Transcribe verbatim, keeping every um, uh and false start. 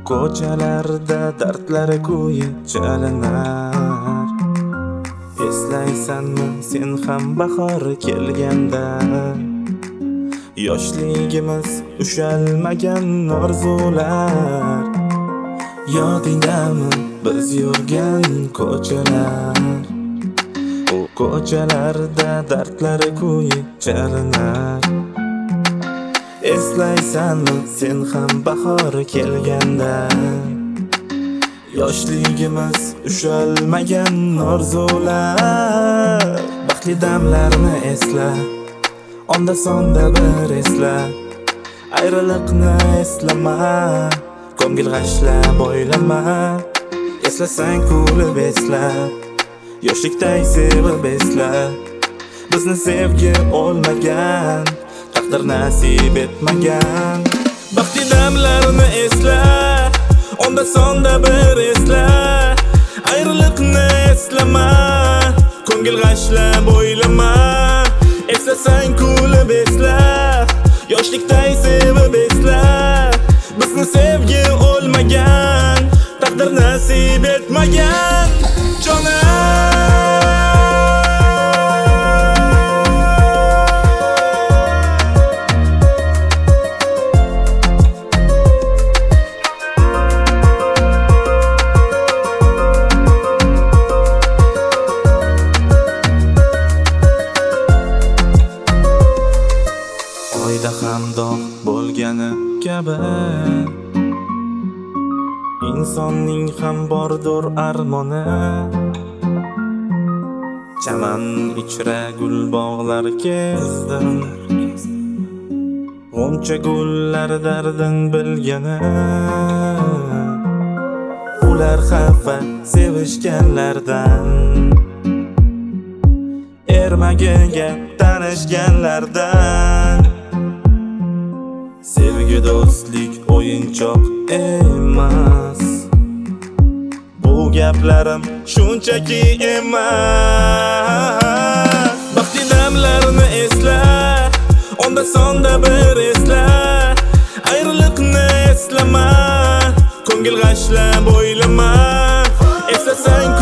Ko'chalarda dardlari ko'yi chalinar. Eslaysanmi sen ham bahor kelganda, yoshligimiz ushalmagan orzular. Yodingdami biz yurgan ko'chalar? O ko'chalarda dardlari ko'yi chalinar. Eslaysanmi sen ham bahor kelganda, yoshligimiz ushalmagan orzular. Baxtli damlarni esla, onda sonda bir esla. Ayriliqni eslama, ko'ngil g'ashlab o'ylama. Eslasang kulib esla, yoshlikday sevib esla. Bizni sevgi olmagan, taqdir nasib etmagan. Baxtli damlarni esla, onda sonda bir esla. Ayriliqni eslama, ko'ngil g'ashlab o'ylama. Eslasang kulib esla, yoshlikday sevib esla. Bizni sevgi olmagan, taqdir nasib etmagan. Jonim oyda ham dog' bo'lgani kabi, insonning ham bordur armoni. Chaman ichra gul bog'lar kezdim, g'uncha gullar dardin bilgani. Ular xafa sevishganlardan, ermagiga tanishganlardan. Sevgi do'stlik o'yinchoq emas, bu gaplarim shunchaki emas. Baxtli damlarni esla, onda sonda bir esla. Ayriliqni eslama, ko'ngil g'ashlab o'ylama. Eslasang